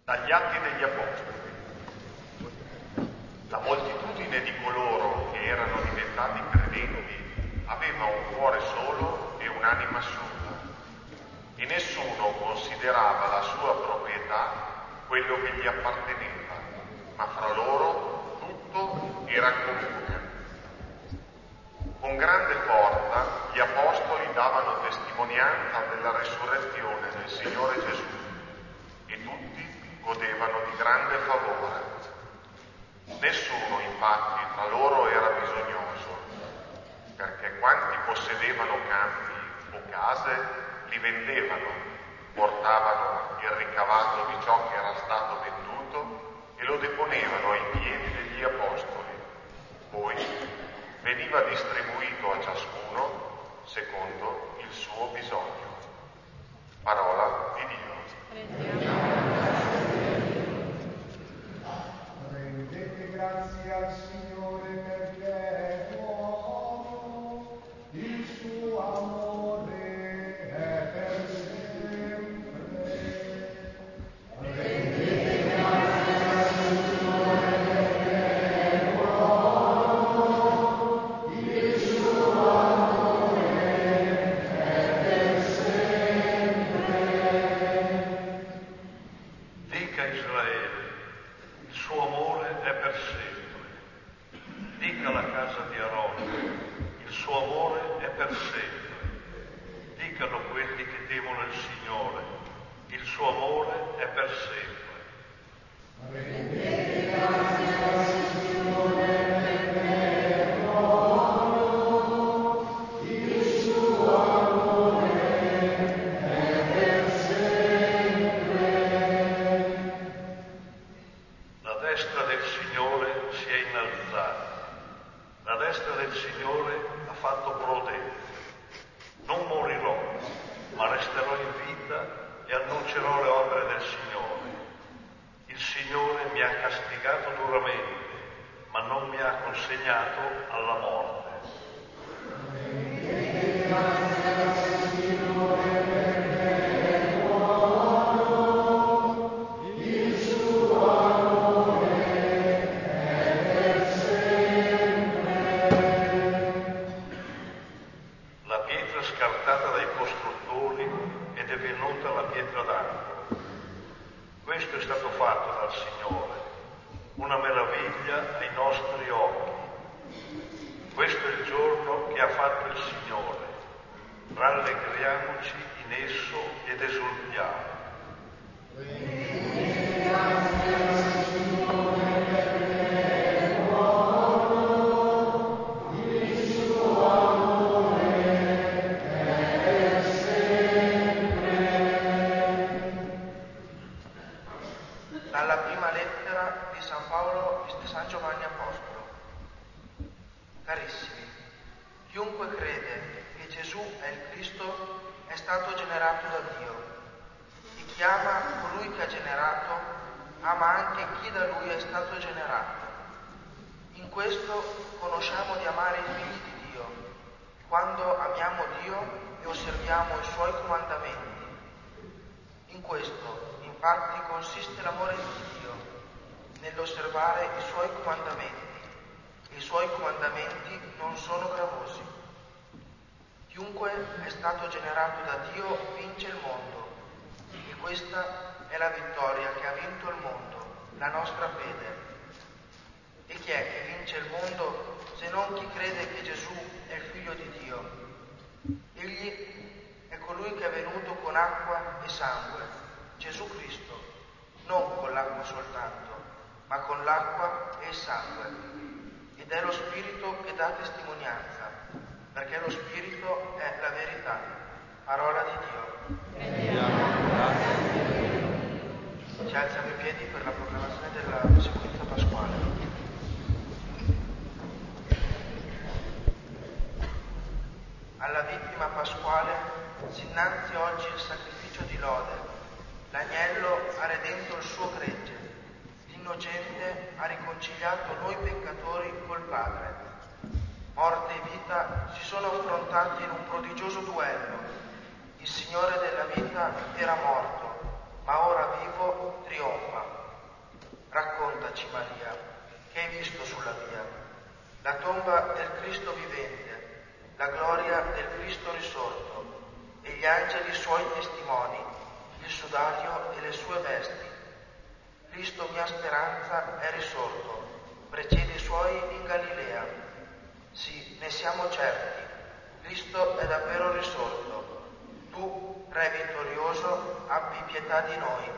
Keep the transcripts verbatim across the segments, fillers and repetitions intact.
Dagli Atti degli Apostoli. La moltitudine di coloro che erano diventati credenti aveva un cuore solo e un'anima sola, e nessuno considerava la sua proprietà quello che gli apparteneva, ma fra loro tutto era comune. Con grande forza gli apostoli davano testimonianza della resurrezione del Signore Gesù, e tutti godevano di grande favore. Nessuno infatti tra loro era bisognoso, perché quanti possedevano campi o case li vendevano, portavano il ricavato di ciò che era stato venduto e lo deponevano ai piedi degli apostoli. Poi veniva distribuito a ciascuno secondo il suo bisogno. Parola di Dio. Rendete grazie al Signore perché è buono, il suo amore è per sempre. Rendete grazie al Signore perché è buono, il suo amore è per sempre. Dica Israele, il suo amore è per sempre. Dica la casa di Aronne, il suo amore è per sempre. Dicano quelli che temono il Signore, il suo amore è per sempre. Rendete grazie al Signore perché è buono, il suo amore è per sempre. La destra del Signore si è innalzata, la destra del Signore ha fatto prodezze. Non morirò, ma resterò in vita e annuncerò le opere del Signore. Il Signore mi ha castigato duramente, ma non mi ha consegnato alla morte. Rendete grazie al Signore perché è buono, il suo amore è per sempre. La pietra scartata dai costruttori è divenuta la pietra d'angolo. Questo è stato fatto dal Signore, una meraviglia ai nostri occhi. Questo è il giorno che ha fatto il Signore. Rallegriamoci in esso ed esultiamo. Rendete grazie al Signore perché è buono, il suo amore è per sempre. Dalla prima lettera di San Paolo di San Giovanni Apostolo. Carissimi, chiunque crede che Gesù è il Cristo è stato generato da Dio. Chi chiama colui che ha generato, ama anche chi da lui è stato generato. In questo conosciamo di amare i figli di Dio, quando amiamo Dio e osserviamo i Suoi comandamenti. In questo, infatti, consiste l'amore di Dio, nell'osservare i Suoi comandamenti. E i Suoi comandamenti non sono gravosi. Chiunque è stato generato da Dio vince il mondo. E questa è la vittoria che ha vinto il mondo, la nostra fede. E chi è che vince il mondo se non chi crede che Gesù è il Figlio di Dio? Egli è colui che è venuto con acqua e sangue, Gesù Cristo, non con l'acqua soltanto, ma con l'acqua e il sangue. Ed è lo Spirito che dà testimonianza, perché lo Spirito è la verità. Parola di Dio. Ci alziamo in piedi per la proclamazione della sequenza pasquale. Alla vittima pasquale si innanzi oggi il sacrificio di lode. L'agnello ha redento il suo gregge. L'innocente ha riconciliato noi peccatori col Padre. Morte e vita si sono affrontati in un prodigioso duello. Il Signore della vita era morto, ma ora vivo trionfa. ascoltaci Maria, che hai visto sulla via, la tomba del Cristo vivente, la gloria del Cristo risorto, e gli angeli suoi testimoni, il sudario e le sue vesti. Cristo mia speranza è risorto, precede i suoi in Galilea. Sì, ne siamo certi, Cristo è davvero risorto. Tu, Re vittorioso, abbi pietà di noi.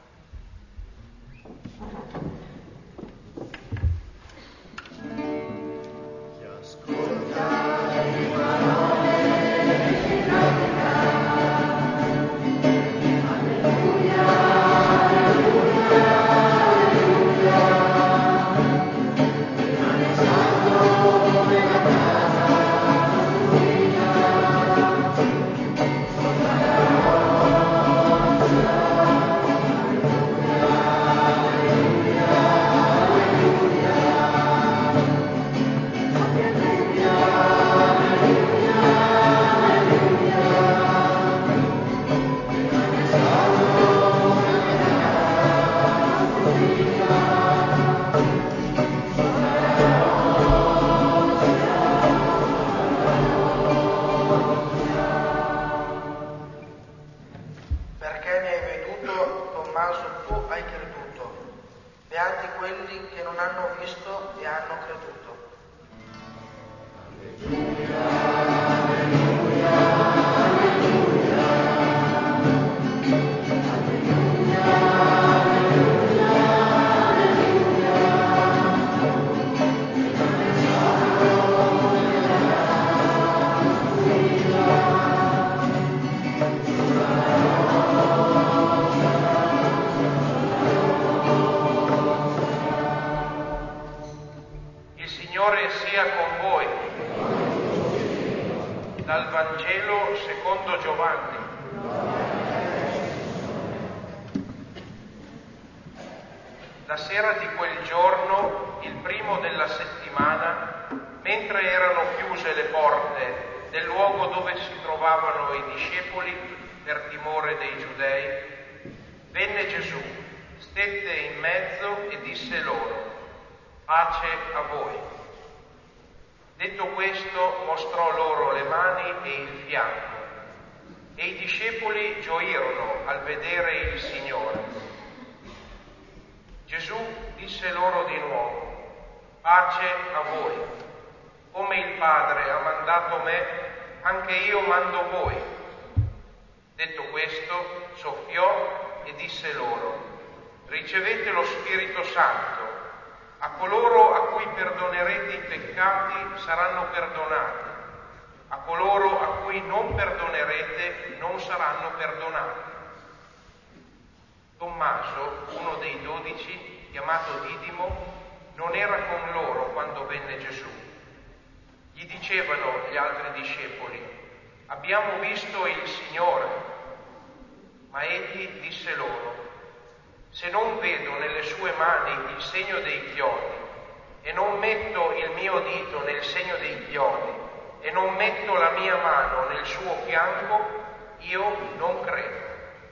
Perché mi hai veduto, Tommaso, tu hai creduto. Beati quelli che non hanno visto e hanno creduto. Signore sia con voi. Dal Vangelo secondo Giovanni. La sera di quel giorno, il primo della settimana, mentre erano chiuse le porte del luogo dove si trovavano i discepoli per timore dei giudei, venne Gesù, stette in mezzo e disse loro: pace a voi. Detto questo, mostrò loro le mani e il fianco, e i discepoli gioirono al vedere il Signore. Gesù disse loro di nuovo: pace a voi. Come il Padre ha mandato me, anche io mando voi. Detto questo, soffiò e disse loro: ricevete lo Spirito Santo. A coloro a cui perdonerete i peccati saranno perdonati, a coloro a cui non perdonerete non saranno perdonati. Tommaso, uno dei dodici, chiamato Didimo, non era con loro quando venne Gesù. Gli dicevano gli altri discepoli: abbiamo visto il Signore. Ma egli disse loro: se non vedo nelle sue mani il segno dei chiodi, e non metto il mio dito nel segno dei chiodi, e non metto la mia mano nel suo fianco, io non credo.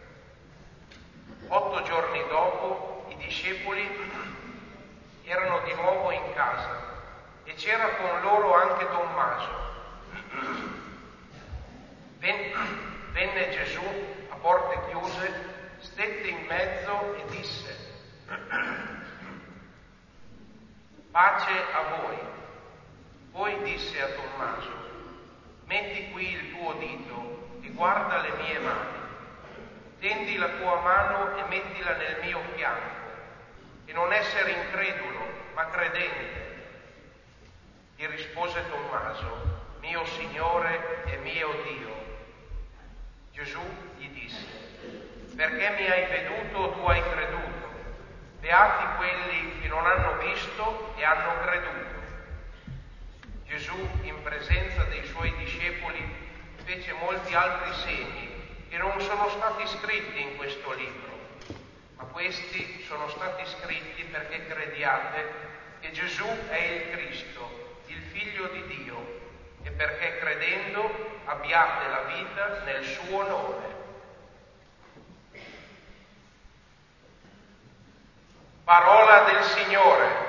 Otto giorni dopo, i discepoli erano di nuovo in casa, e c'era con loro anche Tommaso. Venne Gesù a porte chiuse, stette in mezzo e disse: pace a voi. Poi disse a Tommaso: metti qui il tuo dito e guarda le mie mani. Tendi la tua mano e mettila nel mio fianco, e non essere incredulo, ma credente. Gli rispose Tommaso: mio Signore e mio Dio. Gesù gli disse: perché mi hai veduto, tu hai creduto. Beati quelli che non hanno visto e hanno creduto. Gesù, in presenza dei suoi discepoli, fece molti altri segni che non sono stati scritti in questo libro, ma questi sono stati scritti perché crediate che Gesù è il Cristo, il Figlio di Dio, e perché credendo abbiate la vita nel suo nome. Parola del Signore.